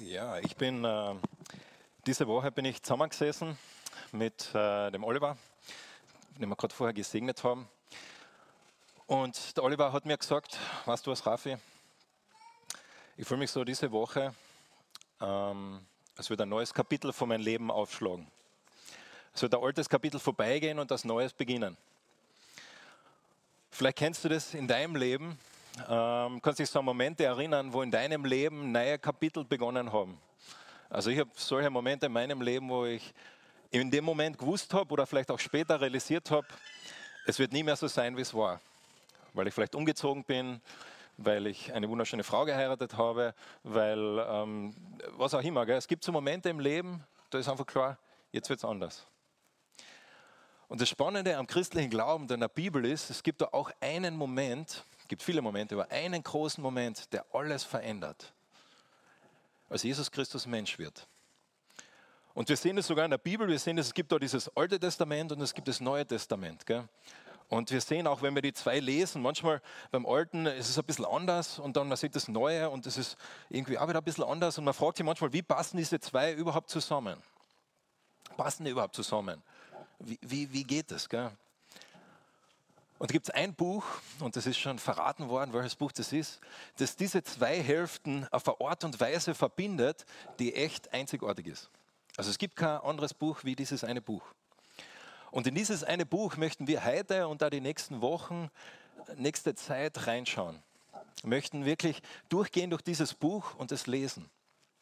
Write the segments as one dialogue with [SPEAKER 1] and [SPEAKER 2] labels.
[SPEAKER 1] Ja, diese Woche bin ich zusammengesessen mit dem Oliver, den wir gerade vorher gesegnet haben. Und der Oliver hat mir gesagt, weißt du was, Rafi, ich fühle mich so diese Woche, als würde ein neues Kapitel von meinem Leben aufschlagen. Es wird ein altes Kapitel vorbeigehen und das Neues beginnen. Vielleicht kennst du das in deinem Leben, kannst dich so an Momente erinnern, wo in deinem Leben neue Kapitel begonnen haben. Also ich habe solche Momente in meinem Leben, wo ich in dem Moment gewusst habe oder vielleicht auch später realisiert habe, es wird nie mehr so sein, wie es war. Weil ich vielleicht umgezogen bin, weil ich eine wunderschöne Frau geheiratet habe, weil was auch immer. Gell? Es gibt so Momente im Leben, da ist einfach klar, jetzt wird es anders. Und das Spannende am christlichen Glauben, der in der Bibel ist, es gibt da auch einen Moment, es gibt viele Momente, aber einen großen Moment, der alles verändert. Als Jesus Christus Mensch wird. Und wir sehen das sogar in der Bibel, wir sehen, es gibt da dieses Alte Testament und es gibt das Neue Testament. Gell? Und wir sehen auch, wenn wir die zwei lesen, manchmal beim Alten ist es ein bisschen anders und dann man sieht das Neue und es ist irgendwie auch wieder ein bisschen anders und man fragt sich manchmal, wie passen diese zwei überhaupt zusammen? Passen die überhaupt zusammen? Wie geht das? Gell? Und da gibt es ein Buch, und das ist schon verraten worden, welches Buch das ist, das diese zwei Hälften auf eine Art und Weise verbindet, die echt einzigartig ist. Also es gibt kein anderes Buch wie dieses eine Buch. Und in dieses eine Buch möchten wir heute und auch die nächsten Wochen, nächste Zeit reinschauen. Wir möchten wirklich durchgehen durch dieses Buch und es lesen.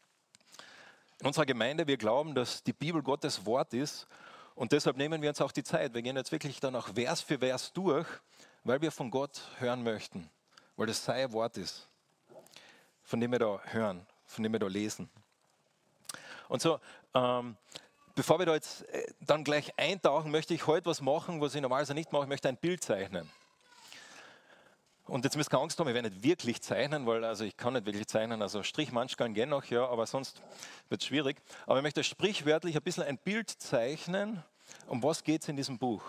[SPEAKER 1] In unserer Gemeinde, wir glauben, dass die Bibel Gottes Wort ist. Und deshalb nehmen wir uns auch die Zeit. Wir gehen jetzt wirklich dann auch Vers für Vers durch, weil wir von Gott hören möchten. Weil das sein Wort ist, von dem wir da hören, von dem wir da lesen. Und so, bevor wir da jetzt dann gleich eintauchen, möchte ich heute was machen, was ich normalerweise nicht mache. Ich möchte ein Bild zeichnen. Und jetzt müsst ihr keine Angst haben, ich werde nicht wirklich zeichnen, weil also ich kann nicht wirklich zeichnen. Also Strichmanschkan gehen noch, ja, aber sonst wird es schwierig. Aber ich möchte sprichwörtlich ein bisschen ein Bild zeichnen, um was geht es in diesem Buch.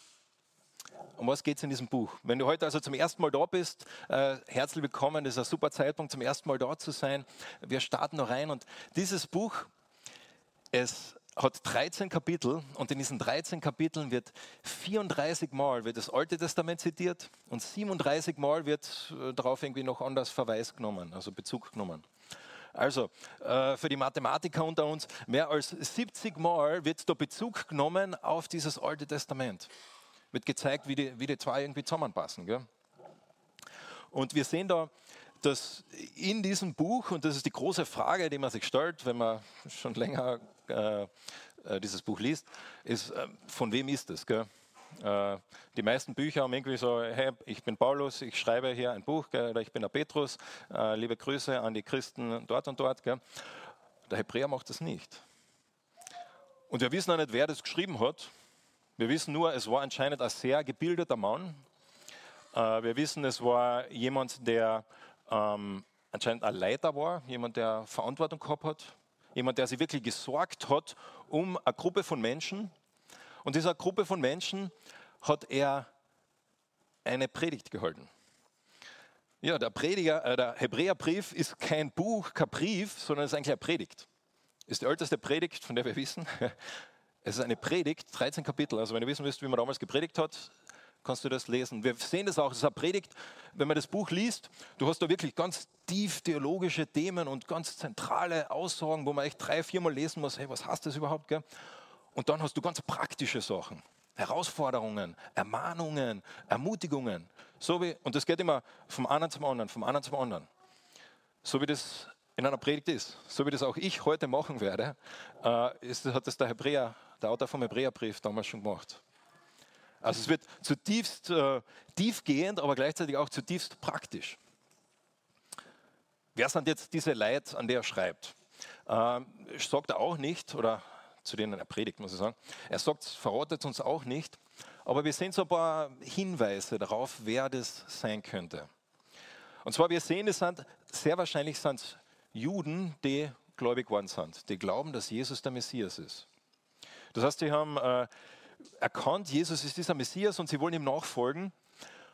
[SPEAKER 1] Um was geht es in diesem Buch? Wenn du heute also zum ersten Mal da bist, herzlich willkommen, das ist ein super Zeitpunkt, zum ersten Mal da zu sein. Wir starten noch rein und dieses Buch, es hat 13 Kapitel und in diesen 13 Kapiteln wird 34 Mal wird das Alte Testament zitiert und 37 Mal wird darauf irgendwie noch anders Verweis genommen, also Bezug genommen. Also für die Mathematiker unter uns, mehr als 70 Mal wird da Bezug genommen auf dieses Alte Testament. Wird gezeigt, wie die zwei irgendwie zusammenpassen. Gell? Und wir sehen da, dass in diesem Buch, und das ist die große Frage, die man sich stellt, wenn man schon länger dieses Buch liest, ist, von wem ist es? Gell? Die meisten Bücher haben irgendwie so, hey, ich bin Paulus, ich schreibe hier ein Buch, gell? Oder ich bin der Petrus, liebe Grüße an die Christen dort und dort. Gell? Der Hebräer macht das nicht. Und wir wissen auch nicht, wer das geschrieben hat. Wir wissen nur, es war anscheinend ein sehr gebildeter Mann. Wir wissen, es war jemand, der anscheinend ein Leiter war, jemand, der Verantwortung gehabt hat, jemand, der sich wirklich gesorgt hat um eine Gruppe von Menschen. Und dieser Gruppe von Menschen hat er eine Predigt gehalten. Ja, der Hebräerbrief ist kein Buch, kein Brief, sondern es ist eigentlich eine Predigt. Ist die älteste Predigt, von der wir wissen. Es ist eine Predigt, 13 Kapitel. Also wenn du wissen willst, wie man damals gepredigt hat, kannst du das lesen. Wir sehen das auch, es ist eine Predigt, wenn man das Buch liest, du hast da wirklich ganz tief theologische Themen und ganz zentrale Aussagen, wo man echt 3-4 Mal lesen muss, hey, was heißt das überhaupt? Gell? Und dann hast du ganz praktische Sachen, Herausforderungen, Ermahnungen, Ermutigungen. Und das geht immer vom einen zum anderen, vom einen zum anderen. So wie das in einer Predigt ist, so wie das auch ich heute machen werde, hat das der Autor vom Hebräerbrief damals schon gemacht. Also es wird zutiefst tiefgehend, aber gleichzeitig auch zutiefst praktisch. Wer sind jetzt diese Leute, an der er schreibt? Sagt er auch nicht, oder zu denen er predigt, muss ich sagen. Er verratet uns auch nicht, aber wir sehen so ein paar Hinweise darauf, wer das sein könnte. Und zwar, wir sehen, es sind sehr wahrscheinlich sind Juden, die gläubig geworden sind, die glauben, dass Jesus der Messias ist. Das heißt, sie haben erkannt, Jesus ist dieser Messias und sie wollen ihm nachfolgen.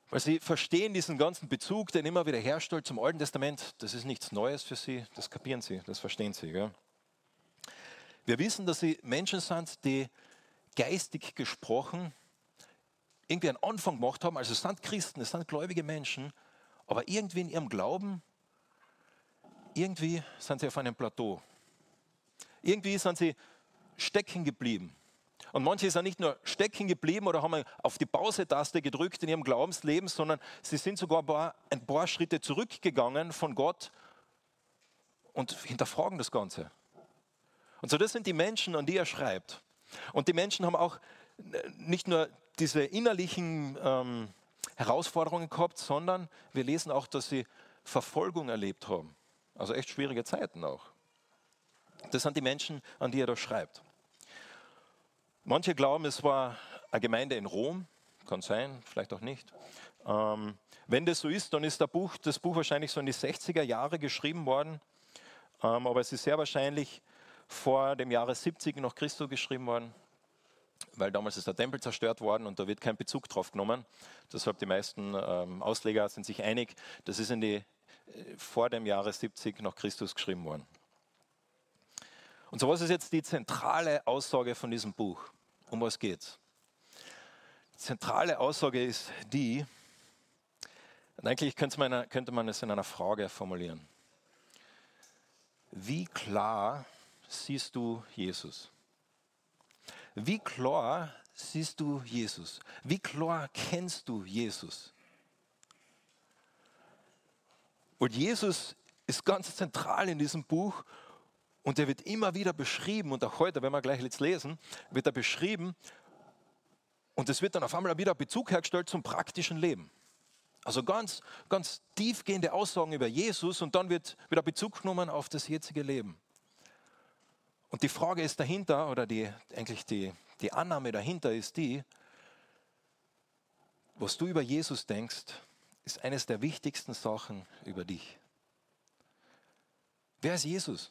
[SPEAKER 1] Weil sie verstehen diesen ganzen Bezug, den immer wieder herstellt zum Alten Testament. Das ist nichts Neues für sie, das kapieren sie, das verstehen sie. Gell? Wir wissen, dass sie Menschen sind, die geistig gesprochen irgendwie einen Anfang gemacht haben. Also es sind Christen, es sind gläubige Menschen, aber irgendwie in ihrem Glauben, irgendwie sind sie auf einem Plateau. Irgendwie sind sie stecken geblieben. Und manche sind nicht nur stecken geblieben oder haben auf die Pause-Taste gedrückt in ihrem Glaubensleben, sondern sie sind sogar ein paar Schritte zurückgegangen von Gott und hinterfragen das Ganze. Und so, das sind die Menschen, an die er schreibt. Und die Menschen haben auch nicht nur diese innerlichen Herausforderungen gehabt, sondern wir lesen auch, dass sie Verfolgung erlebt haben. Also echt schwierige Zeiten auch. Das sind die Menschen, an die er da schreibt. Manche glauben, es war eine Gemeinde in Rom. Kann sein, vielleicht auch nicht. Wenn das so ist, dann ist das Buch wahrscheinlich so in die 60er Jahre geschrieben worden. Aber es ist sehr wahrscheinlich vor dem Jahre 70 nach Christus geschrieben worden, weil damals ist der Tempel zerstört worden und da wird kein Bezug drauf genommen. Deshalb die meisten Ausleger sind sich einig, das ist vor dem Jahre 70 nach Christus geschrieben worden. Und so, was ist jetzt die zentrale Aussage von diesem Buch? Um was geht's? Die zentrale Aussage ist die, und eigentlich könnte man es in einer Frage formulieren. Wie klar siehst du Jesus? Wie klar siehst du Jesus? Wie klar kennst du Jesus? Und Jesus ist ganz zentral in diesem Buch und er wird immer wieder beschrieben und auch heute, wenn wir gleich jetzt lesen, wird er beschrieben und es wird dann auf einmal wieder Bezug hergestellt zum praktischen Leben. Also ganz, ganz tiefgehende Aussagen über Jesus und dann wird wieder Bezug genommen auf das jetzige Leben. Und die Frage ist dahinter, oder die Annahme dahinter ist die, was du über Jesus denkst, ist eines der wichtigsten Sachen über dich. Wer ist Jesus?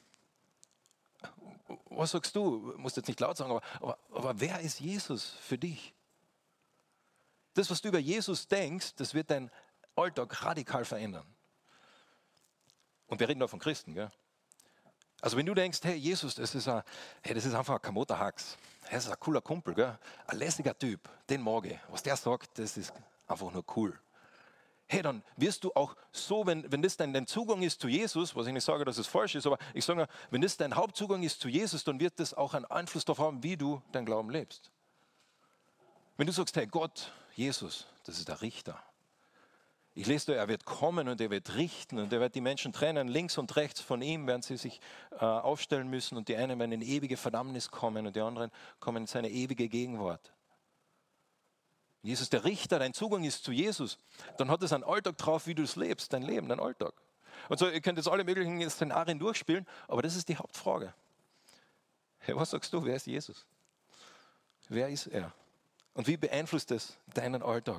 [SPEAKER 1] Was sagst du? Du musst jetzt nicht laut sagen, aber wer ist Jesus für dich? Das, was du über Jesus denkst, das wird deinen Alltag radikal verändern. Und wir reden da von Christen, gell? Also wenn du denkst, hey Jesus, das ist einfach ein Kamoterhax, das ist ein cooler Kumpel, gell? Ein lässiger Typ, den mag ich. Was der sagt, das ist einfach nur cool. Hey, dann wirst du auch so, wenn das dein Zugang ist zu Jesus, was ich nicht sage, dass es falsch ist, aber ich sage, wenn das dein Hauptzugang ist zu Jesus, dann wird das auch einen Einfluss darauf haben, wie du dein Glauben lebst. Wenn du sagst, hey Gott, Jesus, das ist der Richter. Ich lese da, er wird kommen und er wird richten und er wird die Menschen trennen. Links und rechts von ihm werden sie sich aufstellen müssen und die einen werden in ewige Verdammnis kommen und die anderen kommen in seine ewige Gegenwart. Jesus, der Richter, dein Zugang ist zu Jesus, dann hat es einen Alltag drauf, wie du es lebst, dein Leben, dein Alltag. Und so, ihr könnt jetzt alle möglichen Szenarien durchspielen, aber das ist die Hauptfrage. Hey, was sagst du, wer ist Jesus? Wer ist er? Und wie beeinflusst es deinen Alltag?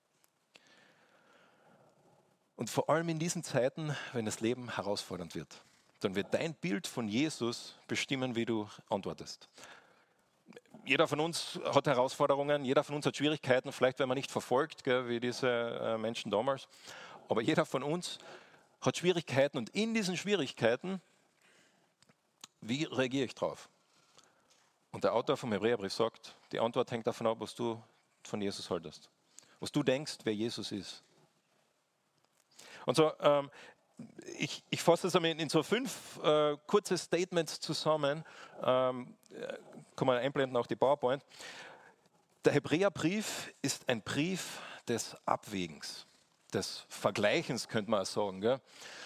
[SPEAKER 1] Und vor allem in diesen Zeiten, wenn das Leben herausfordernd wird, dann wird dein Bild von Jesus bestimmen, wie du antwortest. Jeder von uns hat Herausforderungen, jeder von uns hat Schwierigkeiten, vielleicht wenn man nicht verfolgt, gell, wie diese Menschen damals, aber jeder von uns hat Schwierigkeiten und in diesen Schwierigkeiten, wie reagiere ich drauf? Und der Autor vom Hebräerbrief sagt, die Antwort hängt davon ab, was du von Jesus haltest, was du denkst, wer Jesus ist. Und so, ich fasse das in so 5 kurze Statements zusammen. Kann man einblenden, auch die PowerPoint. Der Hebräerbrief ist ein Brief des Abwägens, des Vergleichens, könnte man auch sagen. Gell?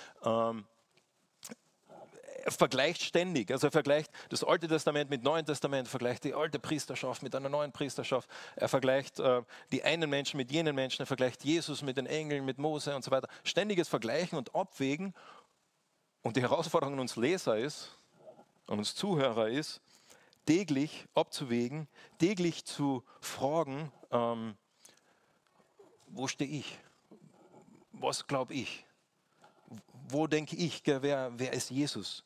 [SPEAKER 1] Er vergleicht ständig, also er vergleicht das Alte Testament mit dem Neuen Testament, vergleicht die alte Priesterschaft mit einer neuen Priesterschaft, er vergleicht die einen Menschen mit jenen Menschen, er vergleicht Jesus mit den Engeln, mit Mose und so weiter. Ständiges Vergleichen und Abwägen und die Herausforderung an uns Leser ist, an uns Zuhörer ist, täglich abzuwägen, täglich zu fragen, wo stehe ich? Was glaube ich? Wo denke ich, wer ist Jesus?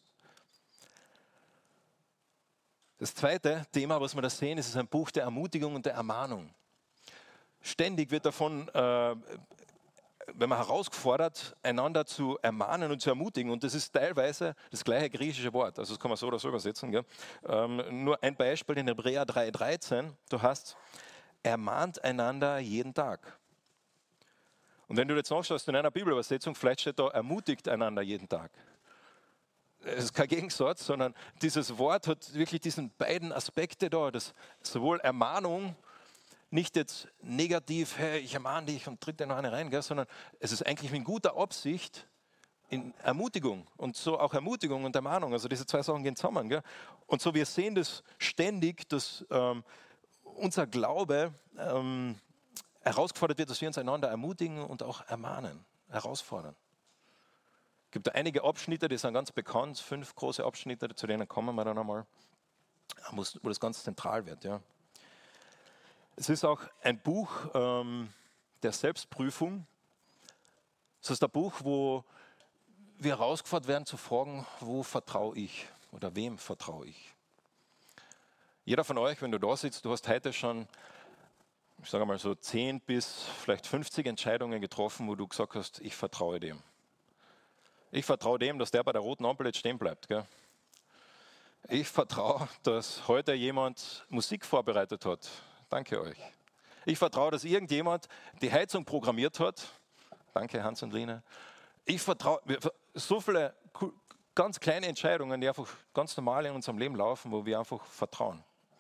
[SPEAKER 1] Das zweite Thema, was wir da sehen, ist ein Buch der Ermutigung und der Ermahnung. Ständig wird davon, wenn man herausgefordert, einander zu ermahnen und zu ermutigen. Und das ist teilweise das gleiche griechische Wort. Also das kann man so oder so übersetzen. Gell? Nur ein Beispiel in Hebräer 3,13. Du hast, ermahnt einander jeden Tag. Und wenn du jetzt nachschaust in einer Bibelübersetzung, vielleicht steht da, ermutigt einander jeden Tag. Es ist kein Gegensatz, sondern dieses Wort hat wirklich diesen beiden Aspekte da. Das sowohl Ermahnung, nicht jetzt negativ, hey, ich ermahne dich und drück dir noch eine rein, gell, sondern es ist eigentlich mit guter Absicht in Ermutigung. Und so auch Ermutigung und Ermahnung. Also diese zwei Sachen gehen zusammen. Gell. Und so wir sehen das ständig, dass unser Glaube herausgefordert wird, dass wir uns einander ermutigen und auch ermahnen, herausfordern. Es gibt da einige Abschnitte, die sind ganz bekannt, 5 große Abschnitte, zu denen kommen wir dann einmal, wo das ganz zentral wird. Ja. Es ist auch ein Buch der Selbstprüfung. Es ist ein Buch, wo wir herausgefordert werden zu fragen, wo vertraue ich oder wem vertraue ich. Jeder von euch, wenn du da sitzt, du hast heute schon, ich sage mal so 10 bis vielleicht 50 Entscheidungen getroffen, wo du gesagt hast, ich vertraue dem. Ich vertraue dem, dass der bei der roten Ampel jetzt stehen bleibt. Gell? Ich vertraue, dass heute jemand Musik vorbereitet hat. Danke euch. Ich vertraue, dass irgendjemand die Heizung programmiert hat. Danke Hans und Lina. Ich vertraue, so viele ganz kleine Entscheidungen, die einfach ganz normal in unserem Leben laufen, wo wir einfach vertrauen.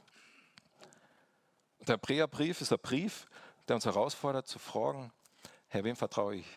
[SPEAKER 1] Der Hebräerbrief ist ein Brief, der uns herausfordert zu fragen, Herr, wem vertraue ich?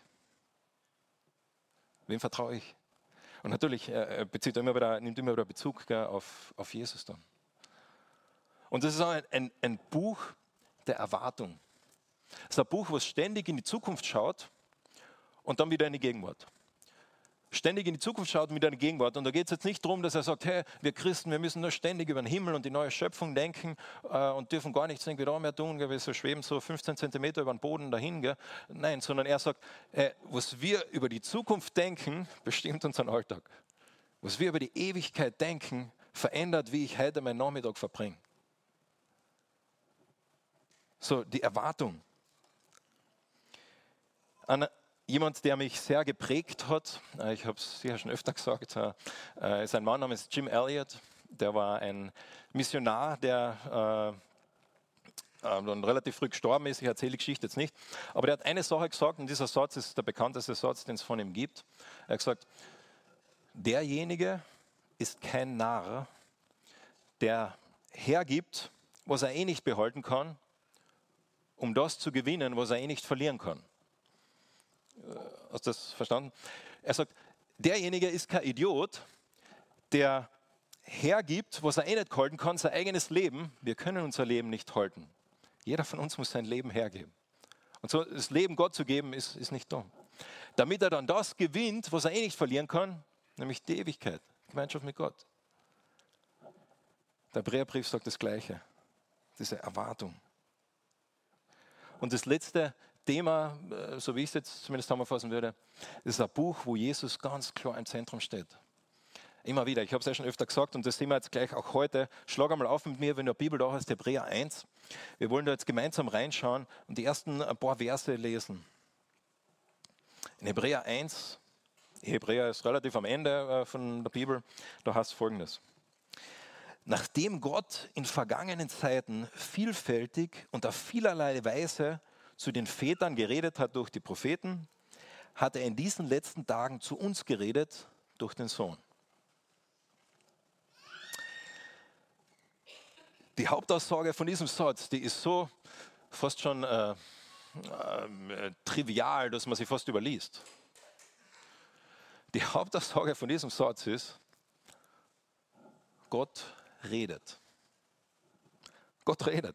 [SPEAKER 1] Wem vertraue ich? Und natürlich nimmt immer wieder Bezug, gell, auf Jesus dann. Und das ist auch ein Buch der Erwartung. Es ist ein Buch, was ständig in die Zukunft schaut und dann wieder in die Gegenwart. Ständig in die Zukunft schaut und wieder in die Gegenwart. Und da geht es jetzt nicht darum, dass er sagt, hey, wir Christen, wir müssen nur ständig über den Himmel und die neue Schöpfung denken und dürfen gar nichts irgendwie da mehr tun, gell, wir so schweben so 15 Zentimeter über den Boden dahin. Gell. Nein, sondern er sagt, was wir über die Zukunft denken, bestimmt unseren Alltag. Was wir über die Ewigkeit denken, verändert, wie ich heute meinen Nachmittag verbringe. So, die Erwartung. Jemand, der mich sehr geprägt hat, ich habe es sicher schon öfter gesagt, ist ein Mann namens Jim Elliot. Der war ein Missionar, der dann relativ früh gestorben ist. Ich erzähle die Geschichte jetzt nicht. Aber der hat eine Sache gesagt, und dieser Satz ist der bekannteste Satz, den es von ihm gibt. Er hat gesagt, derjenige ist kein Narr, der hergibt, was er eh nicht behalten kann, um das zu gewinnen, was er eh nicht verlieren kann. Hast du das verstanden? Er sagt, derjenige ist kein Idiot, der hergibt, was er eh nicht halten kann, sein eigenes Leben. Wir können unser Leben nicht halten. Jeder von uns muss sein Leben hergeben. Und so das Leben Gott zu geben, ist nicht dumm. Damit er dann das gewinnt, was er eh nicht verlieren kann, nämlich die Ewigkeit, Gemeinschaft mit Gott. Der Hebräerbrief sagt das Gleiche, diese Erwartung. Und das letzte Thema, so wie ich es jetzt zumindest zusammenfassen würde, ist ein Buch, wo Jesus ganz klar im Zentrum steht. Immer wieder, ich habe es ja schon öfter gesagt und das sehen wir jetzt gleich auch heute. Schlag einmal auf mit mir, wenn du eine Bibel da hast, Hebräer 1. Wir wollen da jetzt gemeinsam reinschauen und die ersten ein paar Verse lesen. In Hebräer 1, Hebräer ist relativ am Ende von der Bibel, da heißt Folgendes. Nachdem Gott in vergangenen Zeiten vielfältig und auf vielerlei Weise zu den Vätern geredet hat durch die Propheten, hat er in diesen letzten Tagen zu uns geredet durch den Sohn. Die Hauptaussage von diesem Satz, die ist so fast schon trivial, dass man sie fast überliest. Die Hauptaussage von diesem Satz ist, Gott redet. Gott redet.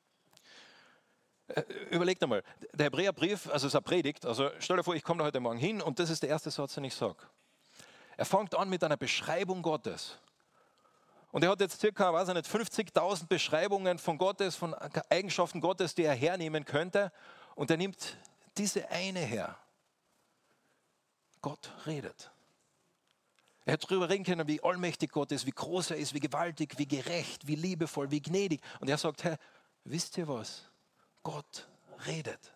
[SPEAKER 1] Überlegt einmal, der Hebräerbrief, also es ist eine Predigt, also stell dir vor, ich komme da heute Morgen hin und das ist der erste Satz, den ich sage. Er fängt an mit einer Beschreibung Gottes. Und er hat jetzt circa, weiß ich nicht, 50.000 Beschreibungen von Gottes, von Eigenschaften Gottes, die er hernehmen könnte. Und er nimmt diese eine her. Gott redet. Er hätte darüber reden können, wie allmächtig Gott ist, wie groß er ist, wie gewaltig, wie gerecht, wie liebevoll, wie gnädig. Und er sagt, hey, wisst ihr was? Gott redet.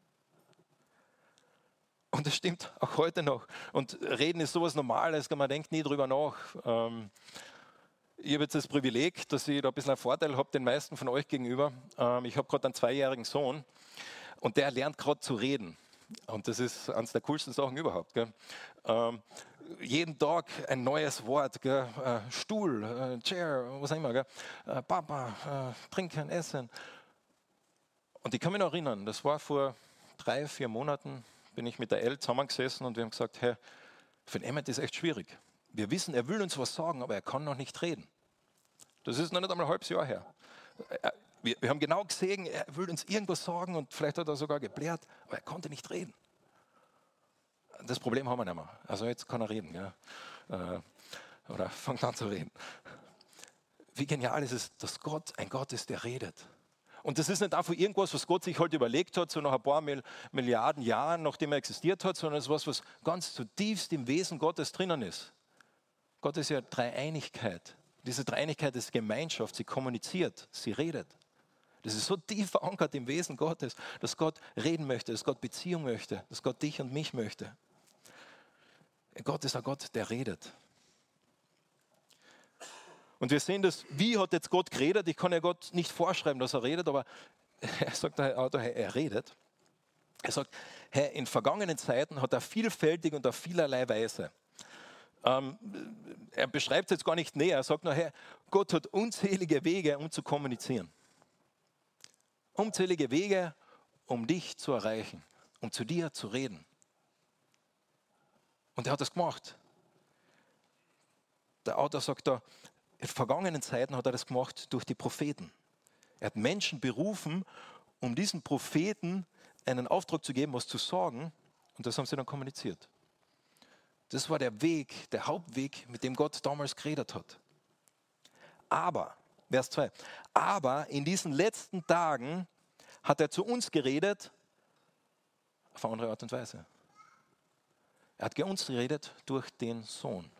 [SPEAKER 1] Und das stimmt auch heute noch. Und Reden ist sowas Normales, man denkt nie drüber nach. Ich habe jetzt das Privileg, dass ich da ein bisschen einen Vorteil habe den meisten von euch gegenüber. Ich habe gerade einen 2-jährigen Sohn und der lernt gerade zu reden. Und das ist eines der coolsten Sachen überhaupt. Gell? Jeden Tag ein neues Wort. Gell? Stuhl, Chair, was auch immer. Gell? Papa, trinken, essen. Und ich kann mich noch erinnern, das war vor 3-4 Monaten, bin ich mit der Elle zusammengesessen und wir haben gesagt, hey, für den Emmet ist echt schwierig. Wir wissen, er will uns was sagen, aber er kann noch nicht reden. Das ist noch nicht einmal ein halbes Jahr her. Wir haben genau gesehen, er will uns irgendwas sagen und vielleicht hat er sogar geblärt, aber er konnte nicht reden. Das Problem haben wir nicht mehr. Also jetzt kann er reden. Ja. Oder fängt an zu reden. Wie genial ist es, dass Gott ein Gott ist, der redet. Und das ist nicht einfach irgendwas, was Gott sich halt überlegt hat, so nach ein paar Milliarden Jahren, nachdem er existiert hat, sondern es ist was ganz zutiefst im Wesen Gottes drinnen ist. Gott ist ja Dreieinigkeit. Diese Dreieinigkeit ist Gemeinschaft, sie kommuniziert, sie redet. Das ist so tief verankert im Wesen Gottes, dass Gott reden möchte, dass Gott Beziehung möchte, dass Gott dich und mich möchte. Gott ist ein Gott, der redet. Und wir sehen das, wie hat jetzt Gott geredet? Ich kann ja Gott nicht vorschreiben, dass er redet, aber er sagt, er redet. Er sagt, hey, in vergangenen Zeiten hat er vielfältig und auf vielerlei Weise. Er beschreibt es jetzt gar nicht näher, er sagt nur, hey, Gott hat unzählige Wege, um zu kommunizieren. Unzählige Wege, um dich zu erreichen, um zu dir zu reden. Und er hat das gemacht. Der Autor sagt da, in vergangenen Zeiten hat er das gemacht durch die Propheten. Er hat Menschen berufen, um diesen Propheten einen Auftrag zu geben, was zu sagen. Und das haben sie dann kommuniziert. Das war der Weg, der Hauptweg, mit dem Gott damals geredet hat. Aber, Vers 2, aber in diesen letzten Tagen hat er zu uns geredet auf eine andere Art und Weise. Er hat uns geredet durch den Sohn.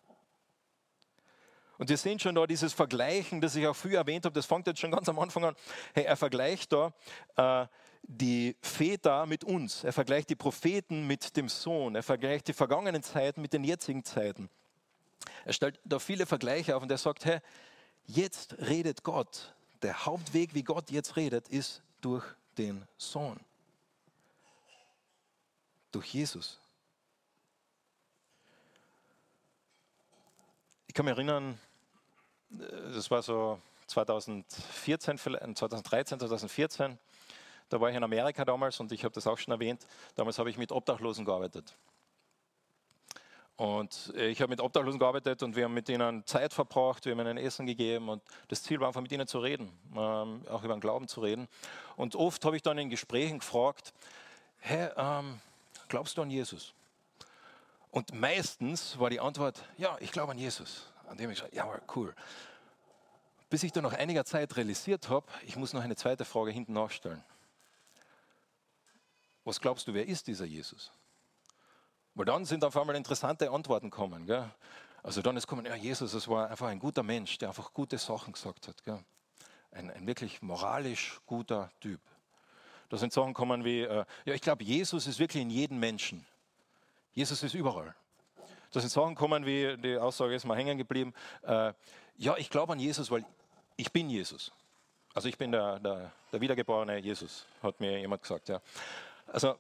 [SPEAKER 1] Und wir sehen schon da dieses Vergleichen, das ich auch früher erwähnt habe, das fängt jetzt schon ganz am Anfang an. Hey, er vergleicht da die Väter mit uns, er vergleicht die Propheten mit dem Sohn, er vergleicht die vergangenen Zeiten mit den jetzigen Zeiten. Er stellt da viele Vergleiche auf und er sagt, hey, jetzt redet Gott. Der Hauptweg, wie Gott jetzt redet, ist durch den Sohn. Durch Jesus. Ich kann mich erinnern, das war so 2013, 2014, da war ich in Amerika damals und ich habe das auch schon erwähnt, damals habe ich mit Obdachlosen gearbeitet. Und ich habe mit Obdachlosen gearbeitet und wir haben mit ihnen Zeit verbracht, wir haben ihnen Essen gegeben und das Ziel war einfach mit ihnen zu reden, auch über den Glauben zu reden. Und oft habe ich dann in Gesprächen gefragt, hey, glaubst du an Jesus? Und meistens war die Antwort, ja, ich glaube an Jesus. An dem ich gesagt, ja, cool. Bis ich dann nach einiger Zeit realisiert habe, ich muss noch eine zweite Frage hinten nachstellen. Was glaubst du, wer ist dieser Jesus? Weil dann sind auf einmal interessante Antworten gekommen. Gell? Also dann ist gekommen, ja, Jesus, das war einfach ein guter Mensch, der einfach gute Sachen gesagt hat. Gell? Ein wirklich moralisch guter Typ. Da sind Sachen gekommen wie, ja, ich glaube, Jesus ist wirklich in jedem Menschen. Jesus ist überall. Da sind Sachen gekommen wie, die Aussage ist mal hängen geblieben, ja, ich glaube an Jesus, weil ich bin Jesus. Also ich bin der wiedergeborene Jesus, hat mir jemand gesagt. Ja. Also,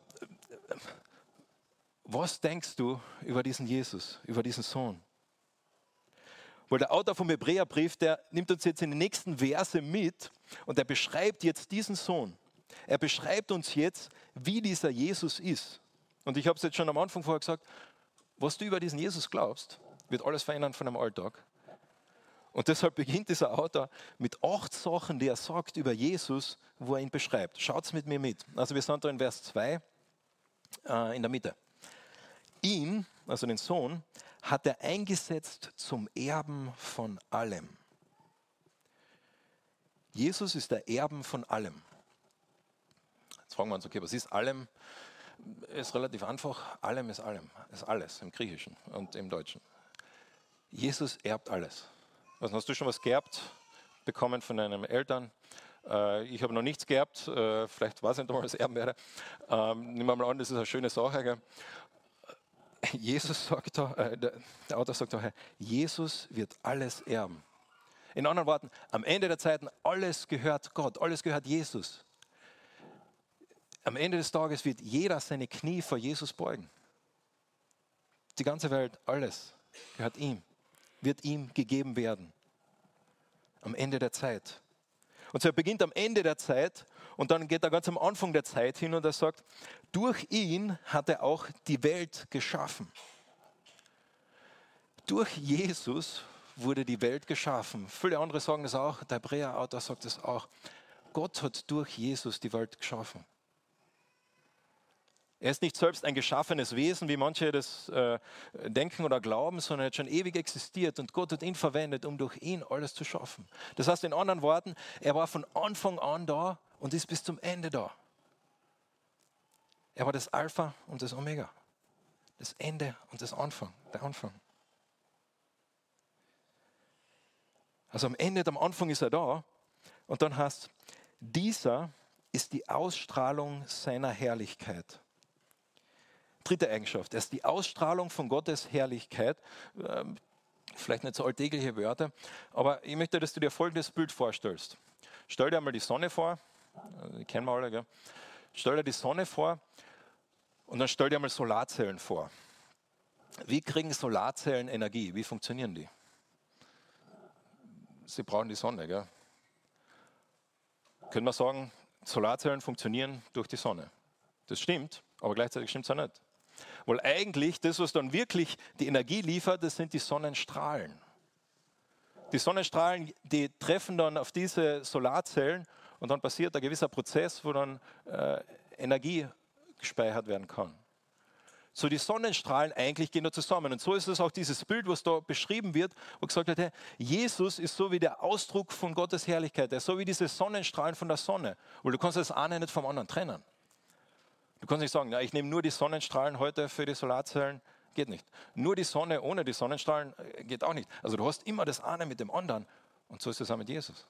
[SPEAKER 1] was denkst du über diesen Jesus, über diesen Sohn? Weil der Autor vom Hebräerbrief, der nimmt uns jetzt in die nächsten Verse mit und er beschreibt jetzt diesen Sohn. Er beschreibt uns jetzt, wie dieser Jesus ist. Und ich habe es jetzt schon am Anfang vorher gesagt, was du über diesen Jesus glaubst, wird alles verändern von deinem Alltag. Und deshalb beginnt dieser Autor mit 8 Sachen, die er sagt über Jesus, wo er ihn beschreibt. Schaut's mit mir mit. Also wir sind da in Vers 2 in der Mitte. Ihn, also den Sohn, hat er eingesetzt zum Erben von allem. Jesus ist der Erben von allem. Jetzt fragen wir uns, okay, was ist allem? Ist relativ einfach. Allem ist allem. Ist alles im Griechischen und im Deutschen. Jesus erbt alles. Also hast du schon was geerbt bekommen von deinen Eltern? Ich habe noch nichts geerbt, vielleicht weiß ich nicht, ob ich das erben werde. Nehmen wir mal an, das ist eine schöne Sache. Gell? Jesus sagt da, der Autor sagt da, Jesus wird alles erben. In anderen Worten, am Ende der Zeiten, alles gehört Gott, alles gehört Jesus. Am Ende des Tages wird jeder seine Knie vor Jesus beugen. Die ganze Welt, alles gehört ihm, wird ihm gegeben werden. Am Ende der Zeit. Und so er beginnt am Ende der Zeit und dann geht er ganz am Anfang der Zeit hin und er sagt, durch ihn hat er auch die Welt geschaffen. Durch Jesus wurde die Welt geschaffen. Viele andere sagen das auch, der Hebräer-Autor sagt das auch. Gott hat durch Jesus die Welt geschaffen. Er ist nicht selbst ein geschaffenes Wesen, wie manche das denken oder glauben, sondern er hat schon ewig existiert und Gott hat ihn verwendet, um durch ihn alles zu schaffen. Das heißt in anderen Worten, er war von Anfang an da und ist bis zum Ende da. Er war das Alpha und das Omega, das Ende und das Anfang, der Anfang. Also am Ende, am Anfang ist er da und dann heißt, dieser ist die Ausstrahlung seiner Herrlichkeit. Dritte Eigenschaft, er ist die Ausstrahlung von Gottes Herrlichkeit. Vielleicht nicht so alltägliche Wörter, aber ich möchte, dass du dir folgendes Bild vorstellst. Stell dir einmal die Sonne vor, die kennen wir alle, gell? Stell dir die Sonne vor und dann stell dir einmal Solarzellen vor. Wie kriegen Solarzellen Energie? Wie funktionieren die? Sie brauchen die Sonne, gell? Können wir sagen, Solarzellen funktionieren durch die Sonne. Das stimmt, aber gleichzeitig stimmt es auch nicht. Weil eigentlich das, was dann wirklich die Energie liefert, das sind die Sonnenstrahlen. Die Sonnenstrahlen, die treffen dann auf diese Solarzellen und dann passiert ein gewisser Prozess, wo dann Energie gespeichert werden kann. So die Sonnenstrahlen eigentlich gehen da zusammen. Und so ist es auch dieses Bild, was da beschrieben wird, wo gesagt wird, hey, Jesus ist so wie der Ausdruck von Gottes Herrlichkeit. Er ist so wie diese Sonnenstrahlen von der Sonne. Weil du kannst das eine nicht vom anderen trennen. Du kannst nicht sagen, ja, ich nehme nur die Sonnenstrahlen heute für die Solarzellen. Geht nicht. Nur die Sonne ohne die Sonnenstrahlen geht auch nicht. Also du hast immer das eine mit dem anderen. Und so ist es auch mit Jesus.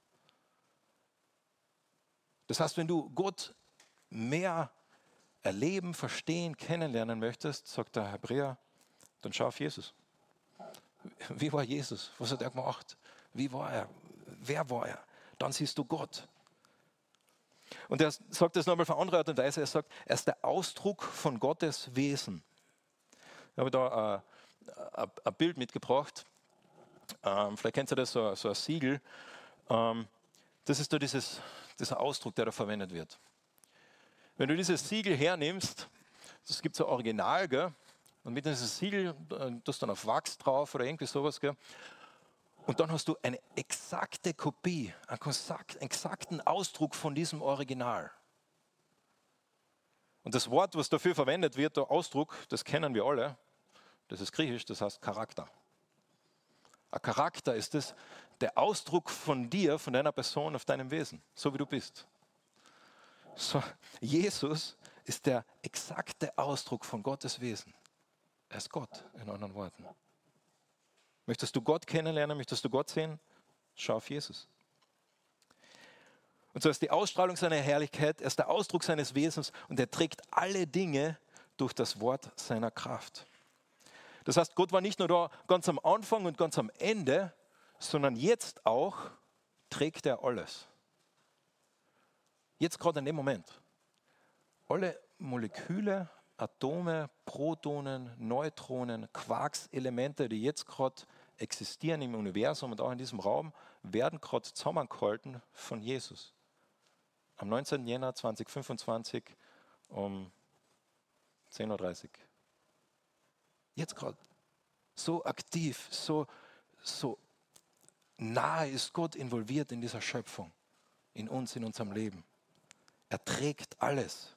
[SPEAKER 1] Das heißt, wenn du Gott mehr erleben, verstehen, kennenlernen möchtest, sagt der Hebräer, dann schau auf Jesus. Wie war Jesus? Was hat er gemacht? Wie war er? Wer war er? Dann siehst du Gott. Und er sagt das nochmal auf eine andere Art und Weise. Er sagt, er ist der Ausdruck von Gottes Wesen. Ich habe da ein Bild mitgebracht. Vielleicht kennt ihr das, so ein Siegel. Das ist da dieser Ausdruck, der da verwendet wird. Wenn du dieses Siegel hernimmst, das gibt so ein Original, gell? Und mit diesem Siegel tust du dann auf Wachs drauf oder irgendwie sowas, gell? Und dann hast du eine exakte Kopie, einen exakten Ausdruck von diesem Original. Und das Wort, was dafür verwendet wird, der Ausdruck, das kennen wir alle, das ist griechisch, das heißt Charakter. Ein Charakter ist es, der Ausdruck von dir, von deiner Person, auf deinem Wesen, so wie du bist. So, Jesus ist der exakte Ausdruck von Gottes Wesen. Er ist Gott, in anderen Worten. Möchtest du Gott kennenlernen, möchtest du Gott sehen? Schau auf Jesus. Und so ist die Ausstrahlung seiner Herrlichkeit, er ist der Ausdruck seines Wesens und er trägt alle Dinge durch das Wort seiner Kraft. Das heißt, Gott war nicht nur da ganz am Anfang und ganz am Ende, sondern jetzt auch trägt er alles. Jetzt gerade in dem Moment. Alle Moleküle, Atome, Protonen, Neutronen, Quarkselemente, die jetzt gerade existieren im Universum und auch in diesem Raum, werden gerade zusammengehalten von Jesus. Am 19. Jänner 2025 um 10:30 Uhr. Jetzt gerade. So aktiv, so nahe ist Gott involviert in dieser Schöpfung, in uns, in unserem Leben. Er trägt alles.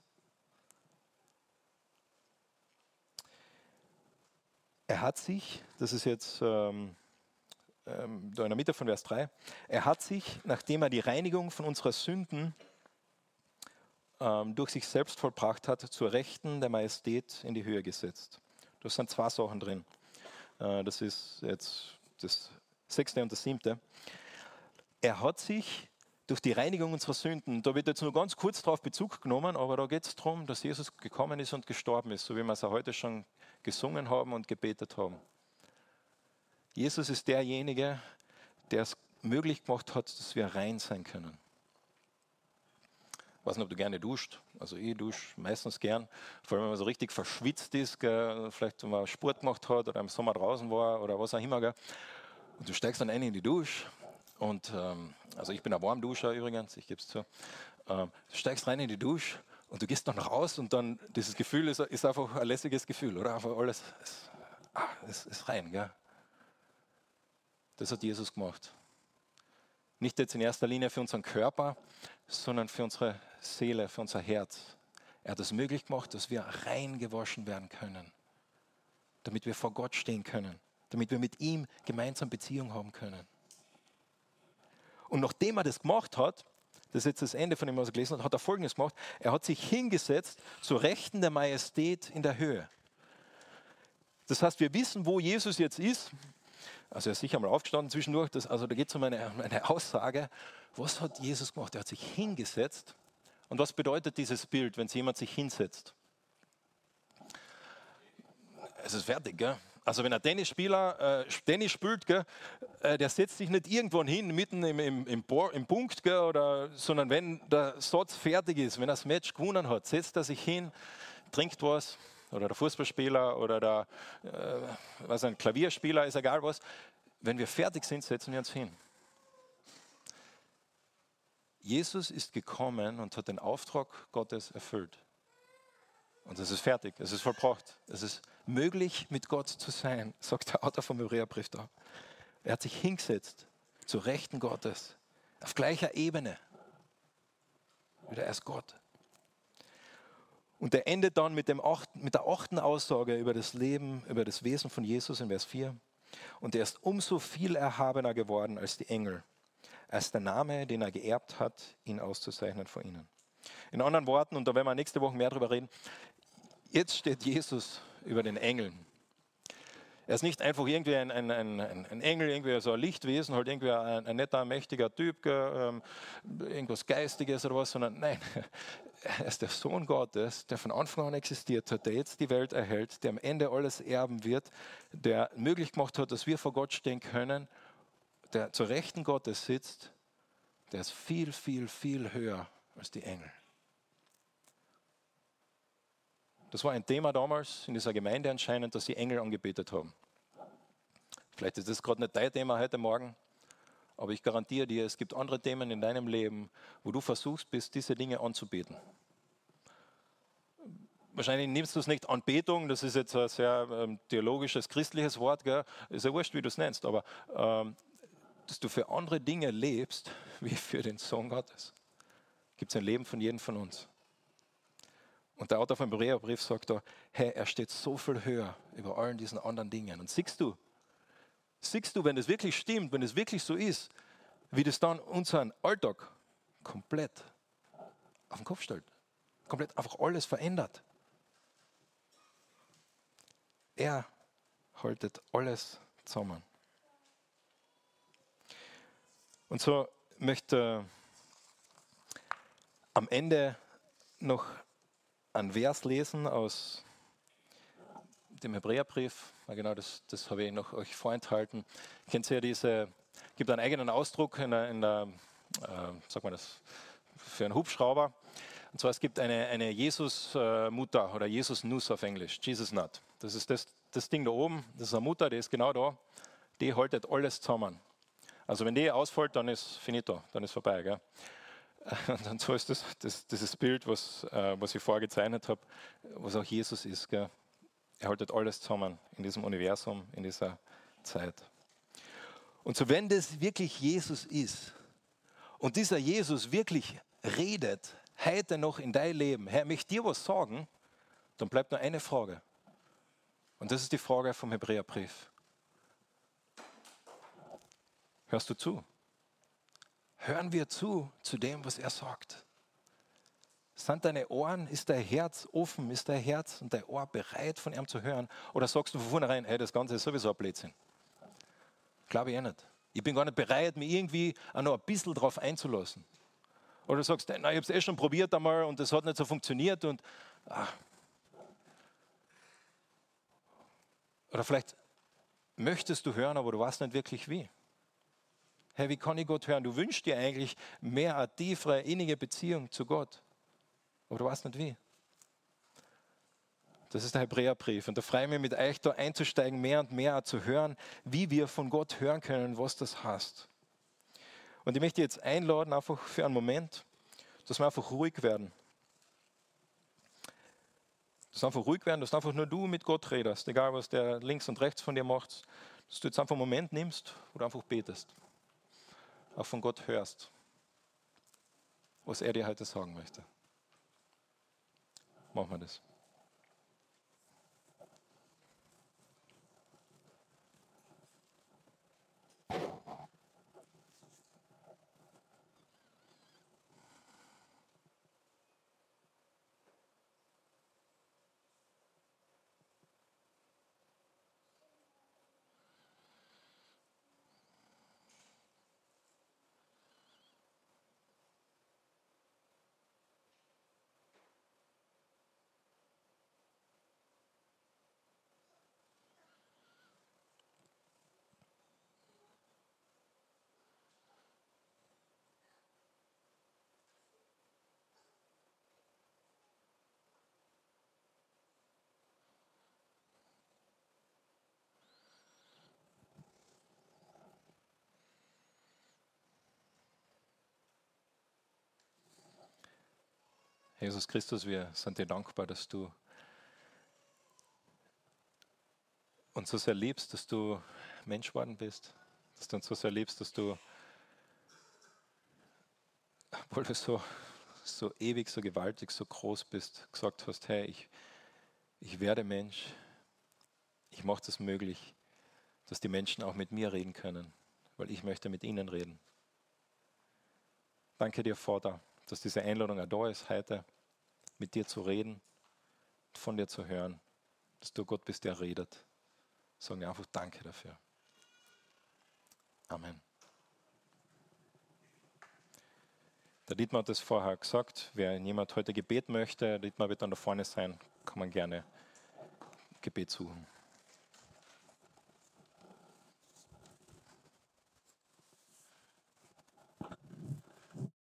[SPEAKER 1] Er hat sich, das ist jetzt da in der Mitte von Vers 3, er hat sich, nachdem er die Reinigung von unserer Sünden durch sich selbst vollbracht hat, zur Rechten der Majestät in die Höhe gesetzt. Da sind zwei Sachen drin. Das ist jetzt das 6. und das 7. Er hat sich durch die Reinigung unserer Sünden. Da wird jetzt nur ganz kurz darauf Bezug genommen, aber da geht es darum, dass Jesus gekommen ist und gestorben ist, so wie wir es auch heute schon gesungen haben und gebetet haben. Jesus ist derjenige, der es möglich gemacht hat, dass wir rein sein können. Ich weiß nicht, ob du gerne duscht. Also ich dusche meistens gern, vor allem wenn man so richtig verschwitzt ist, gell? Vielleicht wenn man Sport gemacht hat oder im Sommer draußen war oder was auch immer. Gell? Und du steigst dann ein in die Dusche und also ich bin ein Warmduscher übrigens, ich gebe es zu. Du steigst rein in die Dusche und du gehst dann raus und dann dieses Gefühl ist einfach ein lässiges Gefühl, oder? Einfach alles ist rein. Gell? Das hat Jesus gemacht. Nicht jetzt in erster Linie für unseren Körper, sondern für unsere Seele, für unser Herz. Er hat es möglich gemacht, dass wir rein gewaschen werden können, damit wir vor Gott stehen können, damit wir mit ihm gemeinsam Beziehung haben können. Und nachdem er das gemacht hat, das ist jetzt das Ende von dem, was er gelesen hat, hat er Folgendes gemacht. Er hat sich hingesetzt zur Rechten der Majestät in der Höhe. Das heißt, wir wissen, wo Jesus jetzt ist. Also er ist sicher mal aufgestanden zwischendurch. Also da geht es um eine Aussage. Was hat Jesus gemacht? Er hat sich hingesetzt. Und was bedeutet dieses Bild, wenn jemand sich hinsetzt? Es ist fertig, gell? Also wenn ein Tennisspieler Tennis spielt, gell, der setzt sich nicht irgendwo hin, mitten im Punkt, gell, sondern wenn der Satz fertig ist, wenn er das Match gewonnen hat, setzt er sich hin, trinkt was. Oder der Fußballspieler oder der ein Klavierspieler, ist egal was. Wenn wir fertig sind, setzen wir uns hin. Jesus ist gekommen und hat den Auftrag Gottes erfüllt. Und es ist fertig, es ist vollbracht. Es ist möglich, mit Gott zu sein, sagt der Autor vom Hebräerbrief da. Er hat sich hingesetzt zur Rechten Gottes, auf gleicher Ebene. Wieder erst Gott. Und er endet dann mit der 8. Aussage über das Leben, über das Wesen von Jesus in Vers 4. Und er ist umso viel erhabener geworden als die Engel, als der Name, den er geerbt hat, ihn auszuzeichnen vor ihnen. In anderen Worten, und da werden wir nächste Woche mehr darüber reden, jetzt steht Jesus über den Engeln. Er ist nicht einfach irgendwie ein Engel, irgendwie so ein Lichtwesen, halt irgendwie ein netter, mächtiger Typ, irgendwas Geistiges oder was, sondern nein, er ist der Sohn Gottes, der von Anfang an existiert hat, der jetzt die Welt erhält, der am Ende alles erben wird, der möglich gemacht hat, dass wir vor Gott stehen können, der zur Rechten Gottes sitzt, der ist viel, viel, viel höher als die Engel. Das war ein Thema damals in dieser Gemeinde anscheinend, dass sie Engel angebetet haben. Vielleicht ist das gerade nicht dein Thema heute Morgen, aber ich garantiere dir, es gibt andere Themen in deinem Leben, wo du versuchst bist, diese Dinge anzubeten. Wahrscheinlich nimmst du es nicht Anbetung, das ist jetzt ein sehr theologisches, christliches Wort, gell? Ist ja wurscht, wie du es nennst, aber dass du für andere Dinge lebst, wie für den Sohn Gottes. Gibt es ein Leben von jedem von uns. Und der Autor vom Hebräerbrief sagt da, hey, er steht so viel höher über allen diesen anderen Dingen. Und siehst du, wenn es wirklich stimmt, wenn es wirklich so ist, wie das dann unseren Alltag komplett auf den Kopf stellt. Komplett einfach alles verändert. Er haltet alles zusammen. Und so möchte am Ende noch einen Vers lesen aus dem Hebräerbrief. Ja, genau, das habe ich noch euch vorenthalten. Kennt ihr ja gibt einen eigenen Ausdruck sagt man das, für einen Hubschrauber. Und zwar es gibt eine Jesus-Mutter oder Jesus-Nuss auf Englisch, Jesus Nut. Das ist das Ding da oben, das ist eine Mutter, die ist genau da, die haltet alles zusammen. Also wenn die ausfällt, dann ist finito, dann ist vorbei. Gell? Und so ist dieses Bild, was ich vorgezeichnet habe, was auch Jesus ist. Gell? Er haltet alles zusammen in diesem Universum, in dieser Zeit. Und so wenn das wirklich Jesus ist und dieser Jesus wirklich redet, heute noch in dein Leben, Herr, möchte dir was sagen, dann bleibt nur eine Frage. Und das ist die Frage vom Hebräerbrief. Hörst du zu? Hören wir zu dem, was er sagt? Sind deine Ohren, ist dein Herz offen, ist dein Herz und dein Ohr bereit, von ihm zu hören? Oder sagst du von vornherein, hey, das Ganze ist sowieso ein Blödsinn? Glaube ich nicht. Ich bin gar nicht bereit, mich irgendwie auch noch ein bisschen drauf einzulassen. Oder du sagst, nein, ich habe es eh schon probiert einmal und das hat nicht so funktioniert. Oder vielleicht möchtest du hören, aber du weißt nicht wirklich wie. Hey, wie kann ich Gott hören? Du wünschst dir eigentlich mehr eine tiefere, innige Beziehung zu Gott. Aber du weißt nicht wie. Das ist der Hebräerbrief. Und da freue ich mich mit euch, da einzusteigen, mehr und mehr zu hören, wie wir von Gott hören können, was das heißt. Und ich möchte jetzt einladen, einfach für einen Moment, dass wir einfach ruhig werden. Dass wir einfach ruhig werden, dass einfach nur du mit Gott redest, egal was der links und rechts von dir macht. Dass du jetzt einfach einen Moment nimmst oder einfach betest. Auch von Gott hörst, was er dir heute sagen möchte. Machen wir das. Jesus Christus, wir sind dir dankbar, dass du uns so sehr liebst, dass du Mensch geworden bist, dass du uns so sehr liebst, dass du, obwohl du so ewig, so gewaltig, so groß bist, gesagt hast, hey, ich werde Mensch, ich mache das möglich, dass die Menschen auch mit mir reden können, weil ich möchte mit ihnen reden. Danke dir, Vater, dass diese Einladung auch da ist, heute mit dir zu reden, von dir zu hören, dass du Gott bist, der redet. Sagen wir einfach Danke dafür. Amen. Der Dietmar hat es vorher gesagt, wenn jemand heute Gebet möchte, Dietmar wird dann da vorne sein, kann man gerne Gebet suchen.